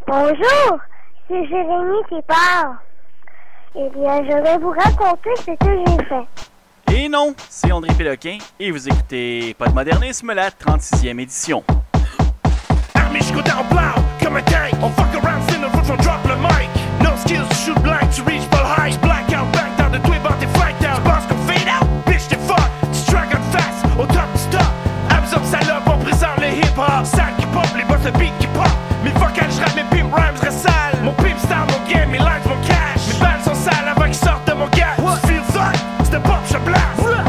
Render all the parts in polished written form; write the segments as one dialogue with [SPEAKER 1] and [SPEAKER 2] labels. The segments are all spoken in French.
[SPEAKER 1] Bonjour, c'est Jérémy qui parle. Eh bien, je vais vous raconter ce que j'ai fait.
[SPEAKER 2] Et non, c'est André Péloquin et vous écoutez Podmodernisme, la 36e édition.
[SPEAKER 3] Armée, je go down plow, comme un tank. On fuck around, c'est notre faute, on drop le mic. No skills to shoot blank, to reach ball high. Black out, back down, de toi et t'es flank down. Tu penses qu'on fade out? Bitch, t'es fuck. Tu track on fast, au top du stop. Absorbe salope, on présente le hip-hop. Sac qui pop, les boss, le beat qui pop. Mes vocales, je rappe, mes pimp rhymes, je ressale. Mon pimp star, mon game, mes lines, mon cash. Mes balles sont sales avant qu'ils sortent de mon gars. Tu feel ça? C'est de pop, je blast.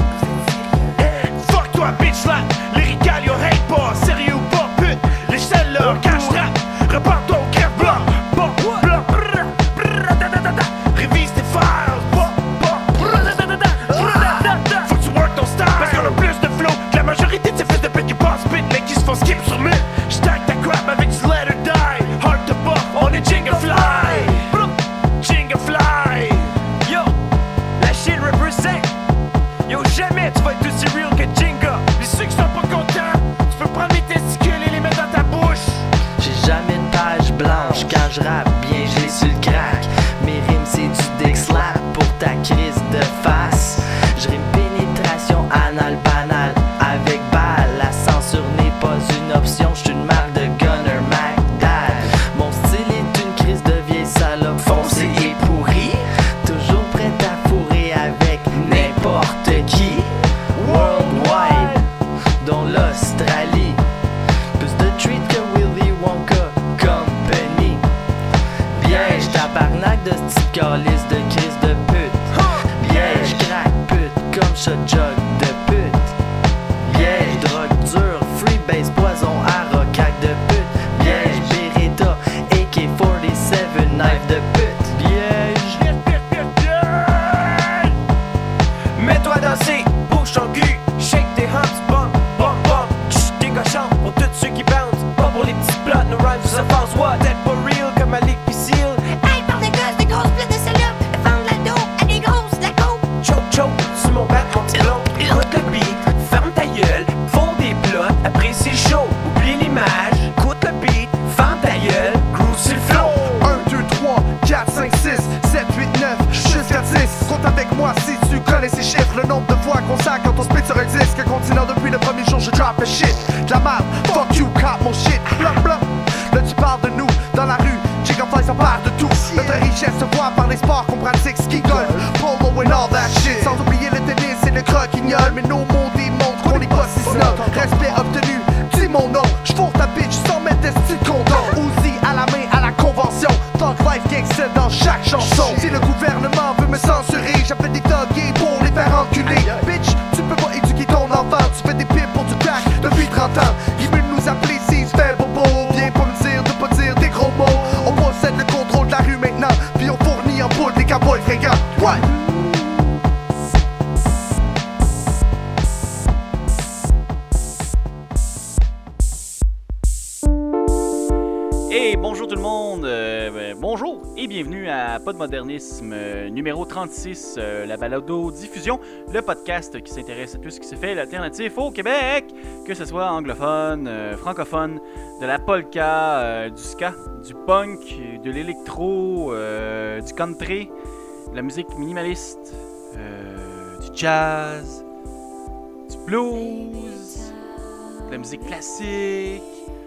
[SPEAKER 3] Fuck toi, bitch, là. Lyrical, yo hate pas. Sérieux ou pas, pute. Les selles, là, cash trap. Repars-toi au crève-blanc. Bon, blanc. Révise tes files. Faut que tu work ton style. Parce qu'on a plus de flow que la majorité de ces fils de pute qui passent pit, mais qui se font skip sur me. J'stack ta crap avec du let her die. Hard to buff, on est Jingle Fly. Jingle Fly. Yo, la shit represent. Yo, jamais tu vas être aussi real que Jinga. Les ceux qui sont pas contents, tu peux prendre mes testicules et les mettre dans ta bouche.
[SPEAKER 4] J'ai jamais de page blanche quand je rappe bien, j'ai sur le crack. Mes rimes c'est du dick slap pour ta crise de face. Je rime pénétration anal banal avec balle. La censure n'est pas une option, j'suis une marque de Gunner McDad. Mon style est une crise de vieille salope foncée et pourrie. Toujours prête à fourrer avec n'importe qui. Worldwide, dont l'Australie. Plus de treat que Willy Wonka Company. Piège, tabarnak de petite calice de crise de pute. Piège, crack pute, comme shot jug de pute. Piège, drogue dure, freebase, poison, arrow, crack de pute. Piège, Beretta, AK-47, knife de pute. Piège.
[SPEAKER 3] Mets-toi à danser, bouge ton cul, shake tes humps, bump, bump, bump. Chut, t'es cochon pour tous ceux qui bounce. Pas pour les petits plots, nos rhymes se passent. What, t'es pas real comme Malik pis Seal.
[SPEAKER 5] Hey, par des gosses, des grosses plates de salopes, elles vendent la dope à des grosses, de la coke.
[SPEAKER 3] Choke, choke, sur mon bat, mon petit blond. Écoute le beat, ferme ta gueule, fond des plots, apprécie le show, oublie l'image. Écoute le beat, ferme ta gueule, groove sur le flow.
[SPEAKER 6] 1, 2, 3, 4, 5, 6, 7, 8, 9, jusqu'à 10. Compte avec moi si tu connais ces chiffres. Le nombre de fois qu'on sac quand on split sur un disque. Continent depuis le premier jour, je drop a shit. De la merde, fuck you, cop mon shit. Blah blah. Là tu parles de nous, dans la rue. Chicken Fly, ça part de tout. Notre richesse se voit par les sports qu'on pratique. Ski, golf, polo and all that shit. Sans oublier le tennis et le croquignol. Mais nos mots démontrent qu'on est pas si snob. Respect obtenu, dis mon nom. J'fourre ta bitch sans mettre des styles condom. Uzi à la main à la convention. Talk life gangster dans chaque chanson. Si le gouvernement veut me censurer, j'appelle des thugs pour les faire enculer. Bitch, tu peux pas éduquer ton enfant. Tu fais des pipes pour du crack depuis 30 ans. Il veut nous appeler si se fait bobo. Viens pas me dire de pas dire des gros mots. On possède le contrôle de la rue maintenant. Puis on fournit en poule des cowboys fringants. What?
[SPEAKER 2] Et bonjour tout le monde, bonjour et bienvenue à Podmodernisme numéro 36, la balado-diffusion, le podcast qui s'intéresse à tout ce qui se fait l'alternatif au Québec, que ce soit anglophone, francophone, de la polka, du ska, du punk, de l'électro, du country, de la musique minimaliste, du jazz, du blues, de la musique classique,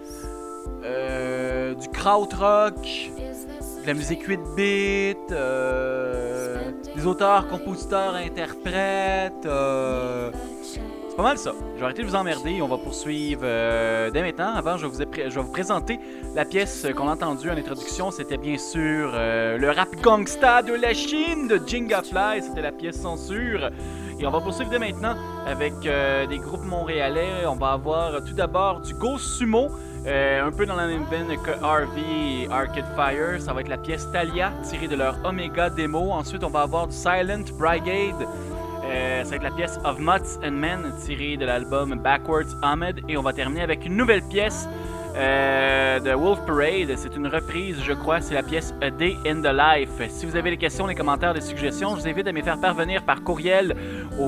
[SPEAKER 2] du krautrock, de la musique 8-bit, des auteurs, compositeurs, interprètes. C'est pas mal ça. Je vais arrêter de vous emmerder. On va poursuivre dès maintenant. Avant, je vais vous présenter la pièce qu'on a entendue en introduction. C'était bien sûr le rap gangsta de la Chine de Jinga Fly. C'était la pièce censure. Et on va poursuivre dès maintenant avec des groupes montréalais. On va avoir tout d'abord du Ghost Sumo. Un peu dans la même veine que RV et Arcade Fire. Ça va être la pièce Talia tirée de leur Omega démo. Ensuite, on va avoir du Silent Brigade. Ça va être la pièce Of Mutts and Men tirée de l'album Backwards Ahmed. Et on va terminer avec une nouvelle pièce de Wolf Parade. C'est une reprise, je crois, c'est la pièce A Day in the Life. Si vous avez des questions, des commentaires, des suggestions, je vous invite à me les faire parvenir par courriel au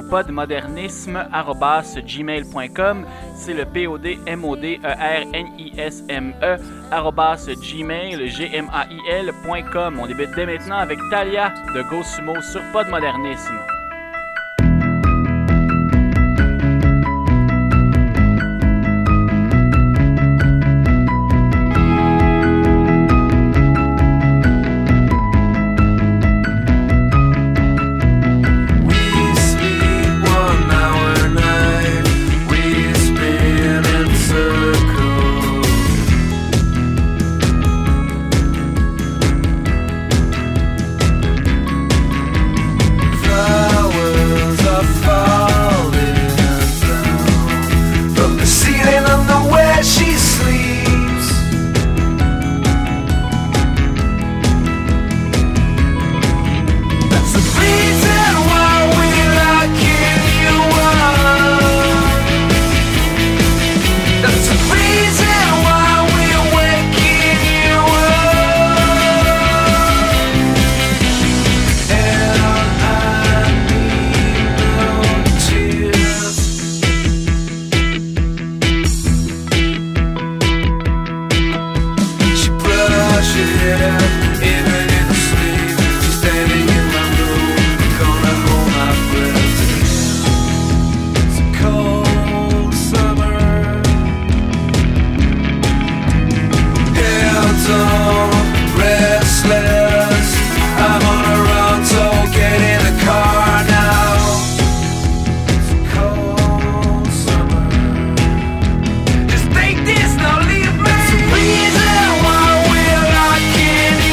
[SPEAKER 2] podmodernisme@gmail.com. C'est le podmodernisme@gmail.com. On débute dès maintenant avec Talia de Go Sumo sur Podmodernisme.
[SPEAKER 3] Just take this, now leave me. It's a reason why we're rocking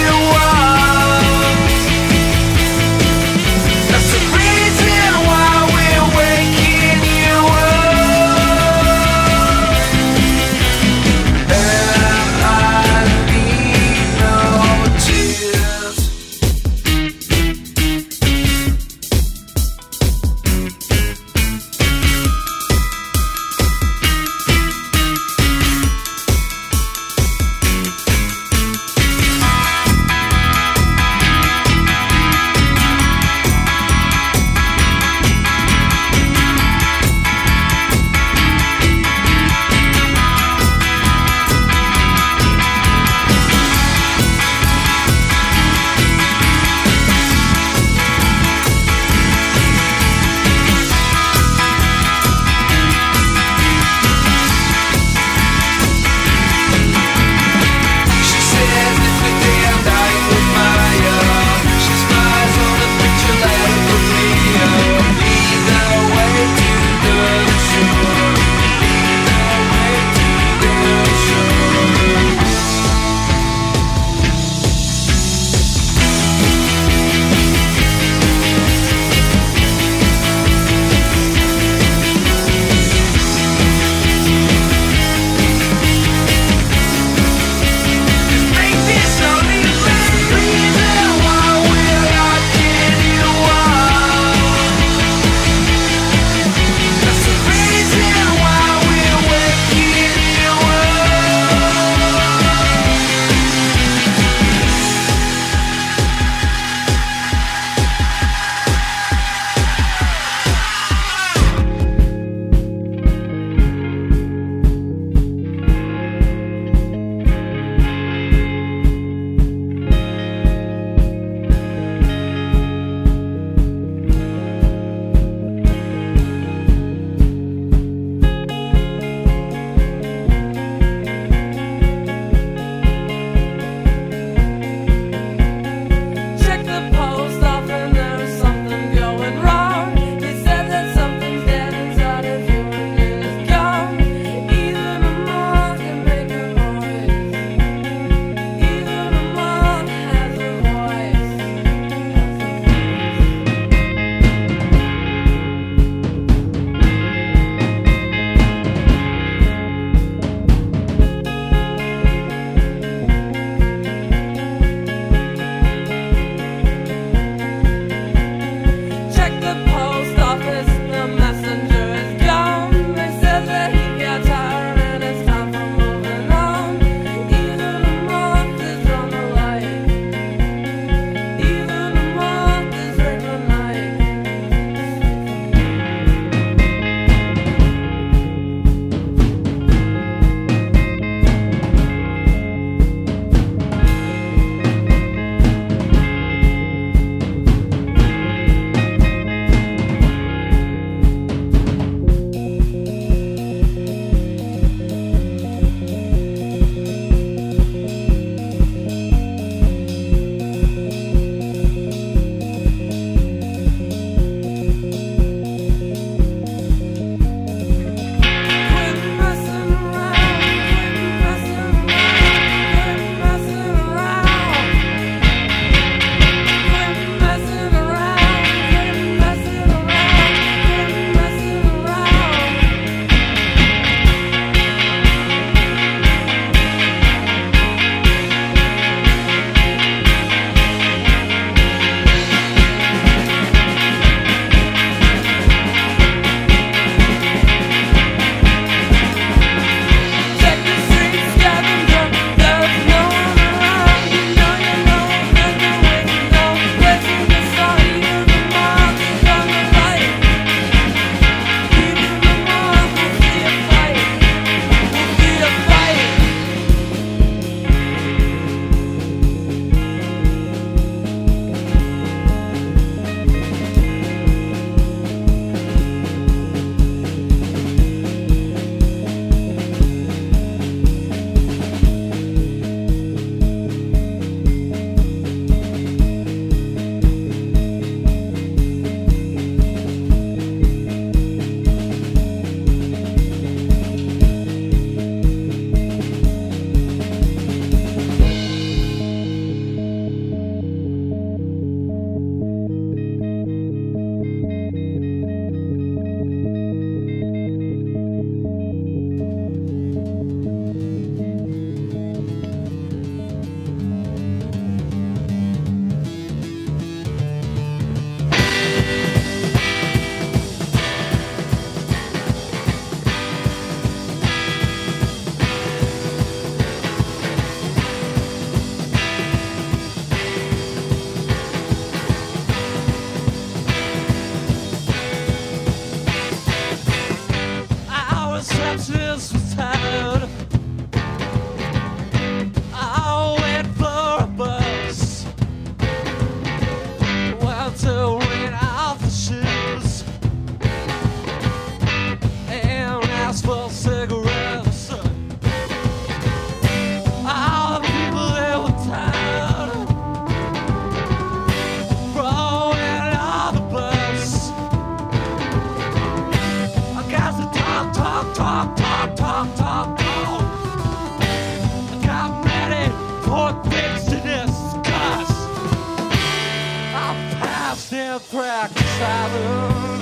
[SPEAKER 7] practice having.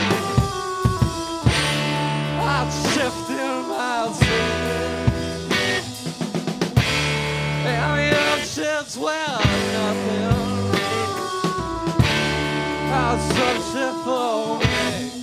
[SPEAKER 7] I'm shifting my seat. And the shit's well nothing. How's some shit for me?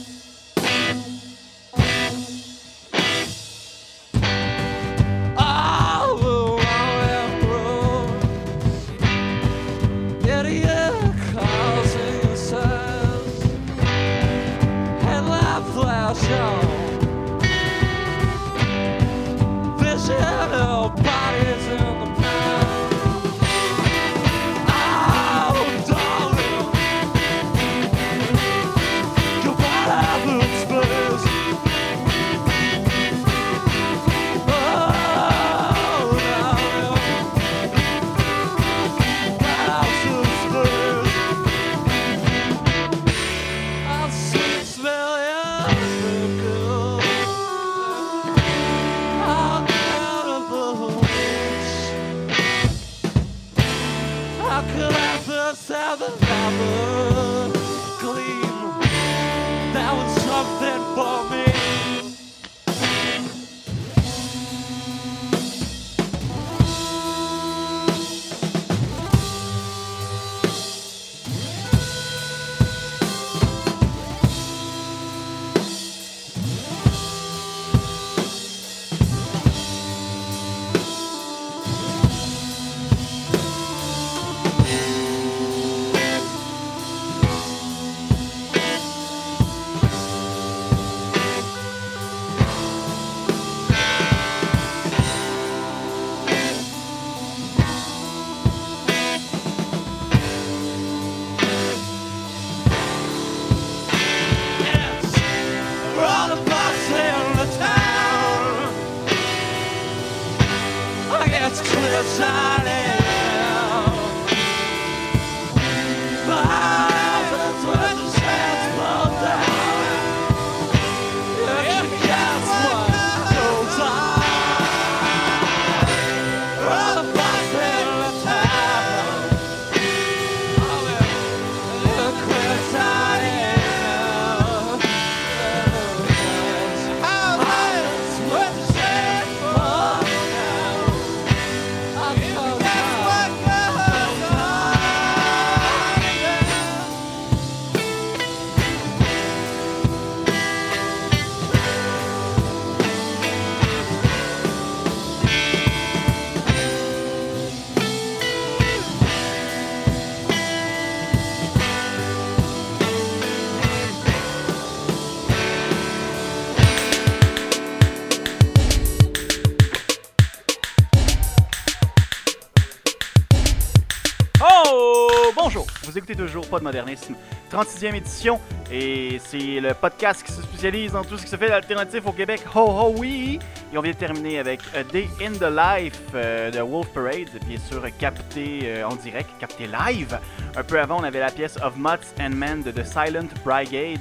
[SPEAKER 2] Vous écoutez toujours Podmodernisme, 36e édition, et c'est le podcast qui se spécialise dans tout ce qui se fait d'alternatif au Québec. Ho ho oui! Et on vient de terminer avec A Day in the Life de Wolf Parade, bien sûr capté en direct, capté live. Un peu avant, on avait la pièce Of Mutts and Men de The Silent Brigade.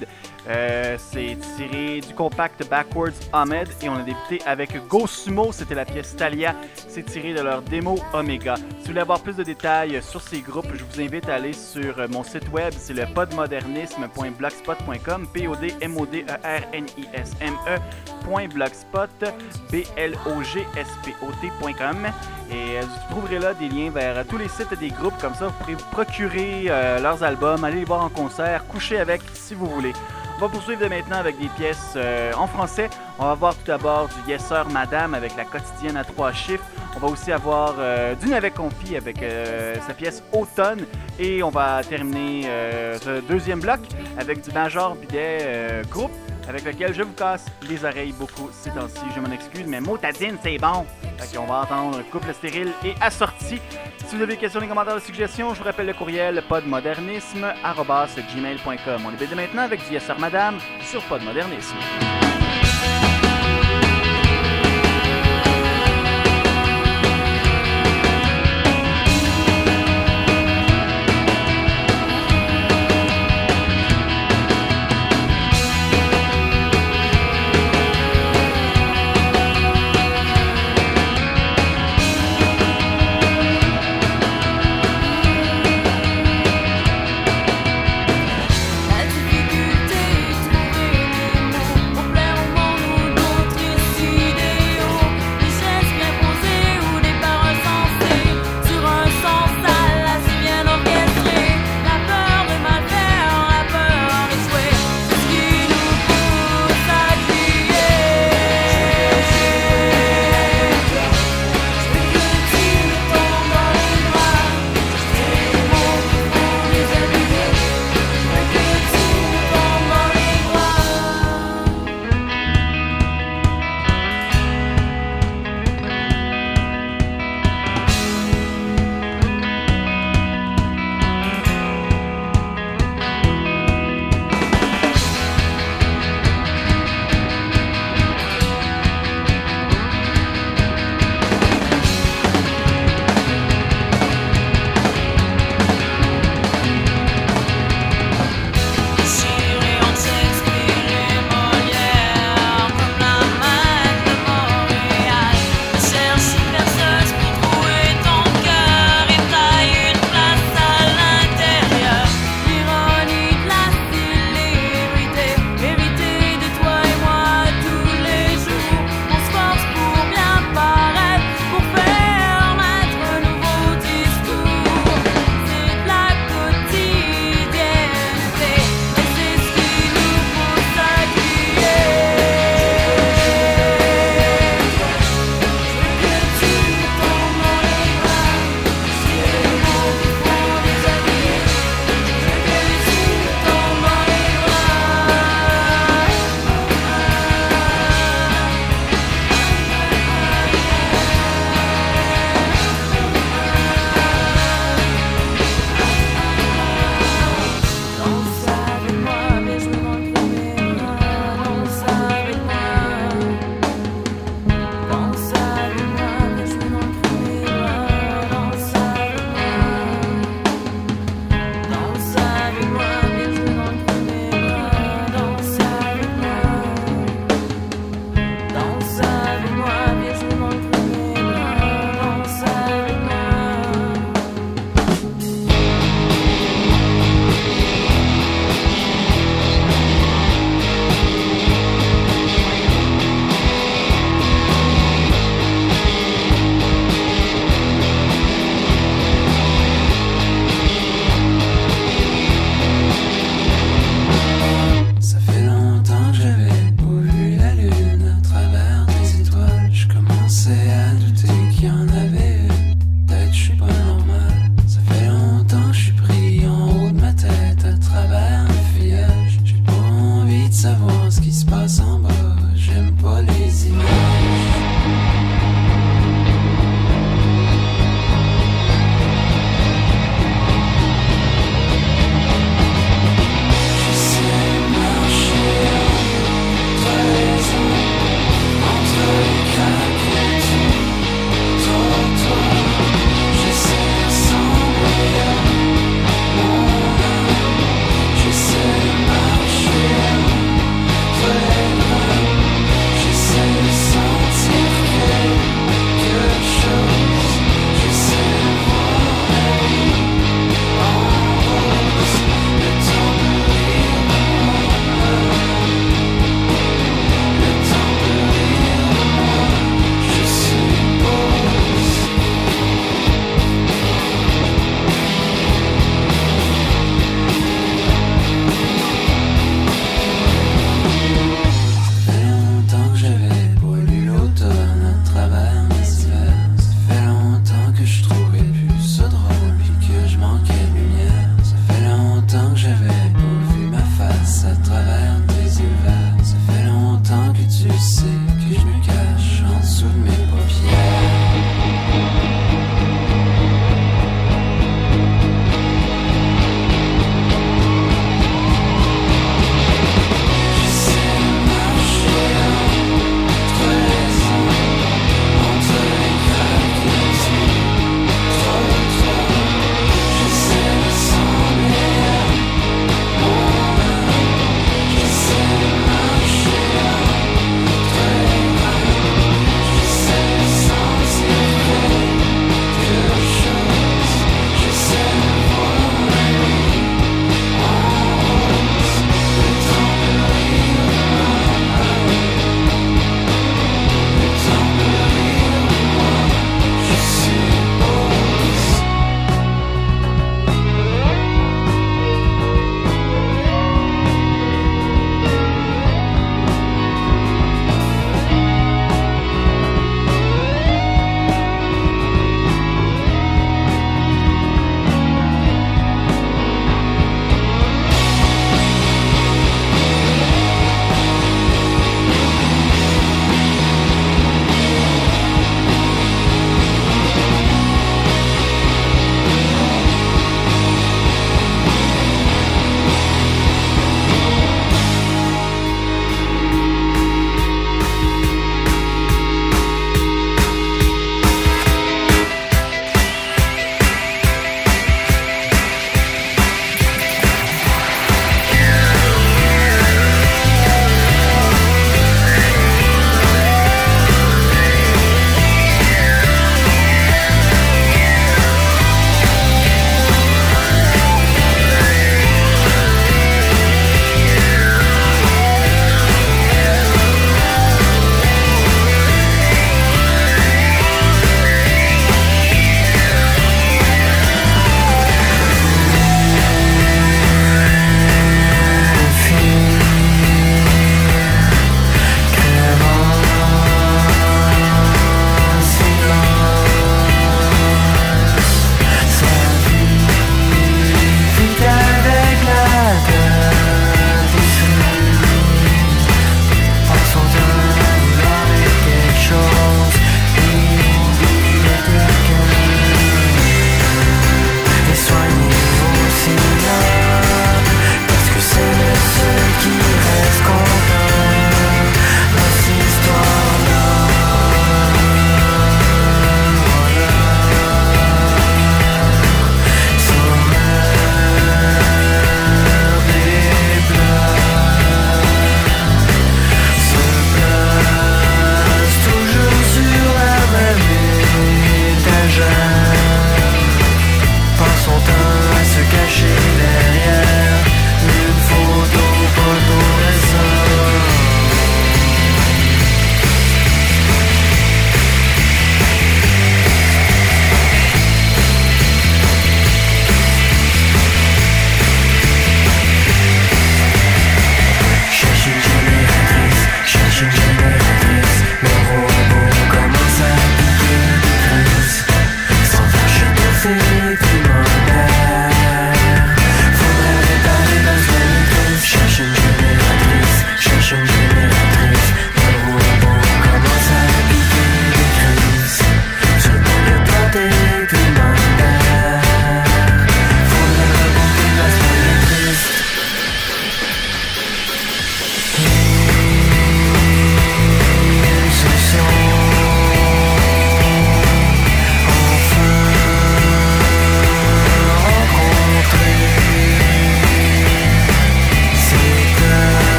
[SPEAKER 2] C'est tiré du compact Backwards Ahmed, et on a débuté avec Go Sumo, c'était la pièce Thalia, c'est tiré de leur démo Omega. Si vous voulez avoir plus de détails sur ces groupes, je vous invite à aller sur mon site web, c'est le podmodernisme.blogspot.com, podmodernisme.blogspot.com, et vous trouverez là des liens vers tous les sites des groupes, comme ça vous pourrez vous procurer leurs albums, aller les voir en concert, coucher avec si vous voulez. On va poursuivre de maintenant avec des pièces en français. On va voir tout d'abord du Yes Sir Madame avec la quotidienne à 3 chiffres. On va aussi avoir du Navet Confi avec sa pièce Automne. Et on va terminer ce deuxième bloc avec du Major Bidet groupe, avec lequel je vous casse les oreilles beaucoup ces temps-ci. Je m'en excuse, mais motadine, c'est bon. Fait qu'on va entendre Couple stérile et assorti. Si vous avez des questions, des commentaires, des suggestions, je vous rappelle le courriel podmodernisme@gmail.com. On est dès maintenant avec du Yes Sir Madame sur Podmodernisme.
[SPEAKER 8] La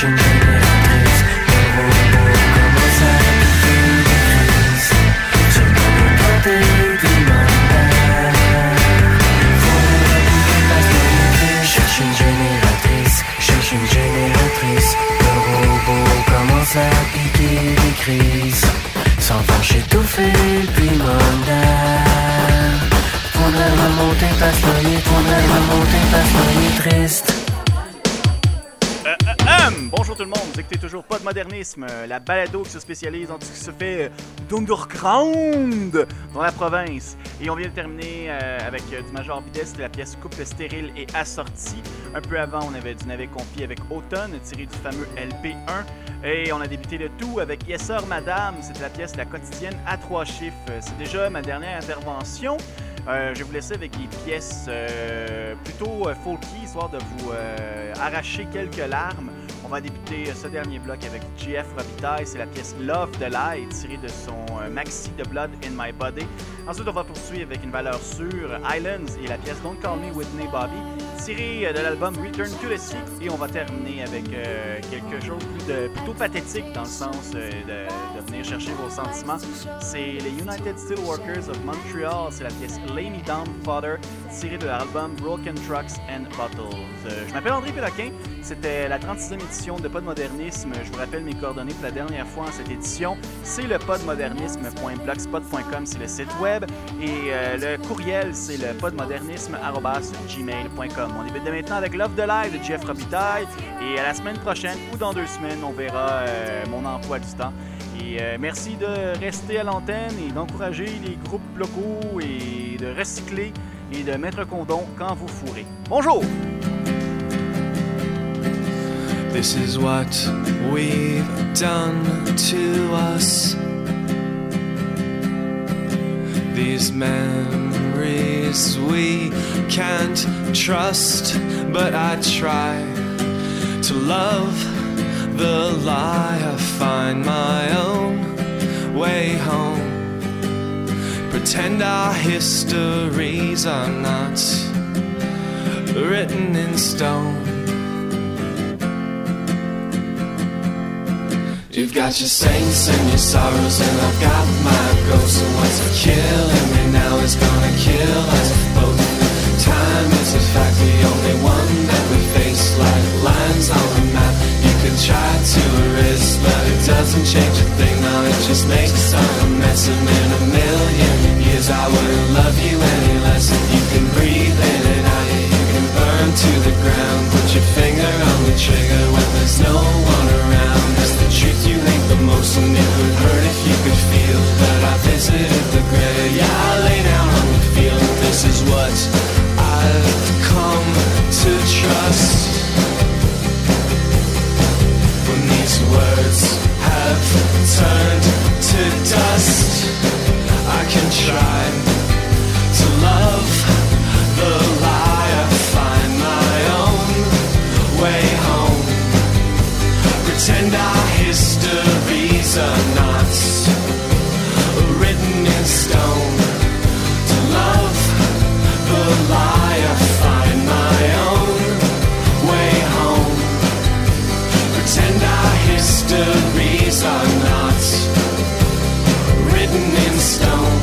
[SPEAKER 4] cherche une génératrice. Le robot commence à piquer des crises. Je ne peux pas t'aider, cherche une génératrice, cherche une génératrice. Le robot commence à piquer des crises. Sans vache étouffée, puis mondain. Faudrait remonter parce qu'il est, faudrait remonter parce qu'il est triste.
[SPEAKER 2] Bonjour tout le monde, vous écoutez toujours Pas de Modernisme, la balado qui se spécialise dans tout ce qui se fait d'underground dans la province. Et on vient de terminer avec du Major Bidet, c'était la pièce Couple stérile et assortie. Un peu avant, on avait du Navet Confié avec Automne, tiré du fameux LP1. Et on a débuté le tout avec Yes Sir Madame, c'était la pièce La Quotidienne à 3 chiffres. C'est déjà ma dernière intervention. Je vais vous laisser avec des pièces plutôt folky, histoire de vous arracher quelques larmes. On va débuter ce dernier bloc avec JF Robitaille, c'est la pièce Love the Light, tirée de son maxi The Blood in My Body. Ensuite, on va poursuivre avec une valeur sûre, Islands, et la pièce Don't Call Me Whitney Bobby, tirée de l'album Return to the Sea. Et on va terminer avec quelque chose plutôt pathétique, dans le sens de venir chercher vos sentiments. C'est les United Steelworkers of Montreal, c'est la pièce Lay Me Down Father, tirée de l'album Broken Trucks and Bottles. Je m'appelle André Péloquin, c'était la 36e édition de Pas de Modernisme. Je vous rappelle mes coordonnées pour la dernière fois en cette édition. C'est le podmodernisme.blogspot.com, c'est le site web. Et le courriel, c'est le podmodernisme@gmail.com. On débute dès maintenant avec Love the Light de Jeff Robitaille. Et à la semaine prochaine ou dans 2 semaines, on verra mon emploi du temps. Et merci de rester à l'antenne et d'encourager les groupes locaux et de recycler et de mettre un condom quand vous fourrez. Bonjour!
[SPEAKER 8] This is what we've done to us. These memories we can't trust, but I try to love the lie. I find my own way home. Pretend our histories are not written in stone. You've got your saints and your sorrows, and I've got my ghosts. And what's killing me now is gonna kill us both. Time is in fact the only one that we face, like lines on the map. You can try to erase, but it doesn't change a thing. No, it just makes a mess. And in a million years I wouldn't love you any less. You can breathe in and out, you can burn to the ground. Put your finger on the trigger when there's no one around. That's the truth you hate the most, and it would hurt if you could feel that I visited the grave. Yeah, I lay down on the field. This is what I've come to trust. When these words have turned to dust, I can try to love the lie. I find my own way home. Pretend our histories are not written in stone. To love the lie, I find my own way home. Pretend our histories are not written in stone.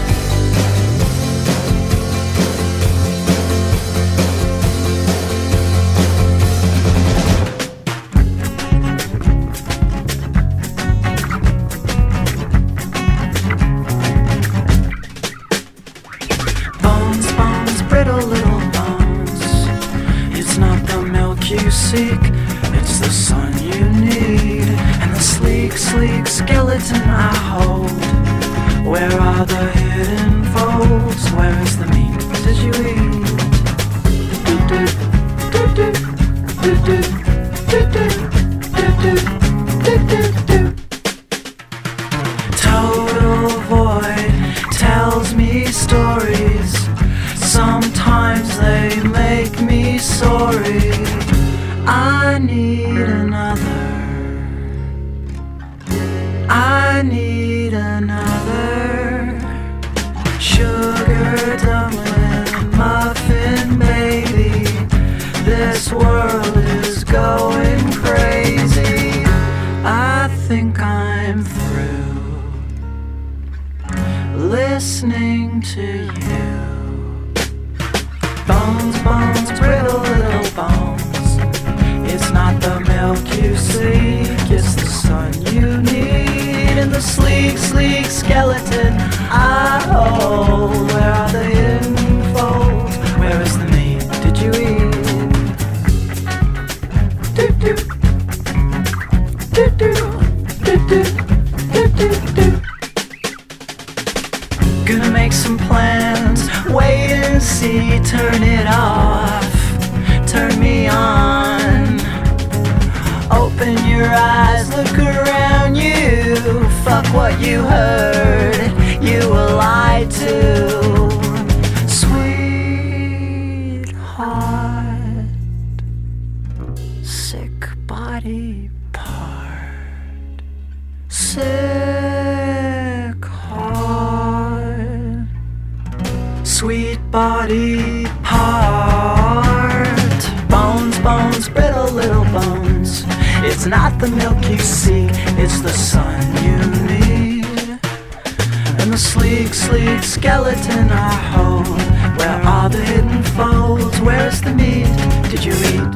[SPEAKER 8] You seek, it's the sun you need, and the sleek, sleek skeleton I hold. Where are the hidden folds? Where is the meat? Did you eat? Total void tells me stories. Sometimes they make me sorry. I need another. I need another. Sugar dumpling, muffin baby. This world is going crazy.
[SPEAKER 4] sleek, it's the sun you need. And the sleek, sleek skeleton I hold. Where are the hidden folds? Where is the meat? Did you eat? Do-do, do-do, do-do, do-do, do. Gonna make some plans, wait and see, turn it off, turn me on. Open your eyes, look around you, fuck what you heard, you were lied to. Sweetheart, sick body part, sick heart, sweet body part. Bones, bones, brittle little bones. It's not the milk you seek, it's the sun you need. And the sleek, sleek skeleton I hold. Where are the hidden folds? Where's the meat? Did you eat?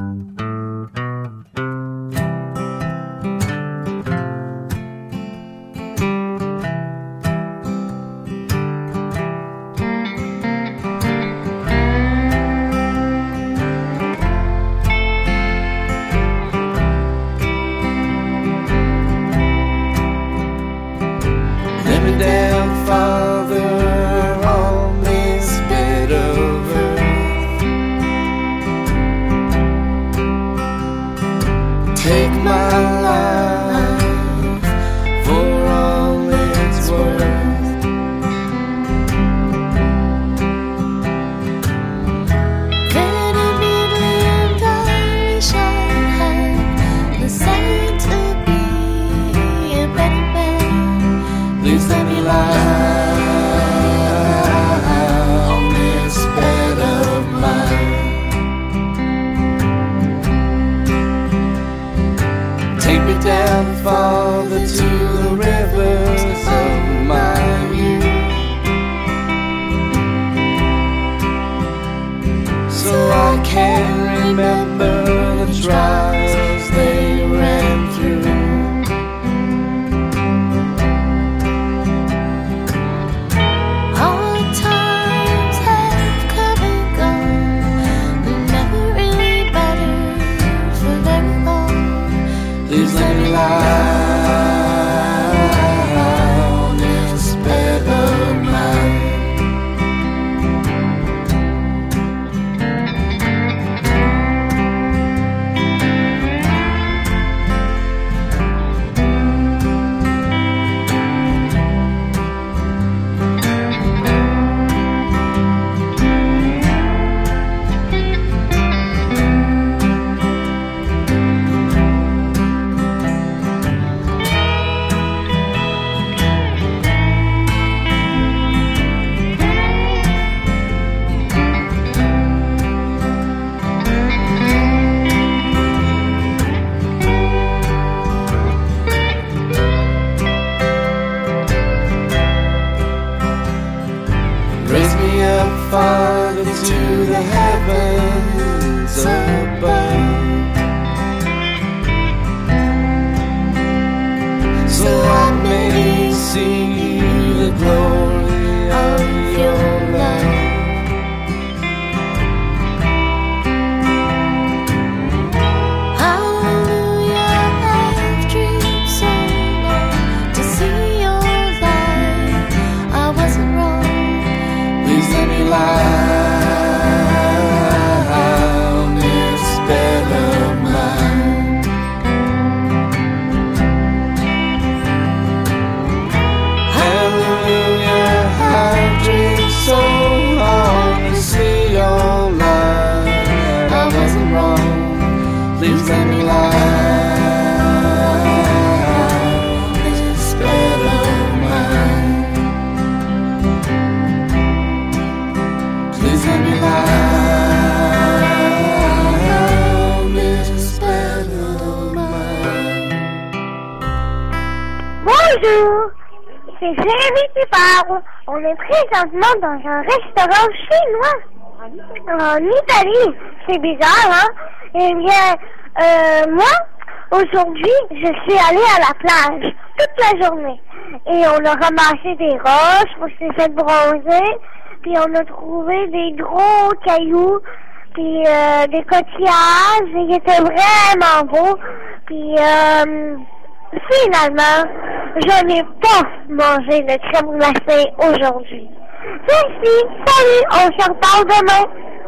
[SPEAKER 1] Bonjour, c'est Jérémy qui parle. On est présentement dans un restaurant chinois en Italie. C'est bizarre, hein? Eh bien, moi, Aujourd'hui, je suis allée à la plage toute la journée. Et on a ramassé des roches, on s'est fait bronzer, puis on a trouvé des gros cailloux, puis des coquillages, et ils étaient vraiment beaux. Puis finalement, je n'ai pas mangé de crème glacée aujourd'hui. Merci, salut, on se reparle demain.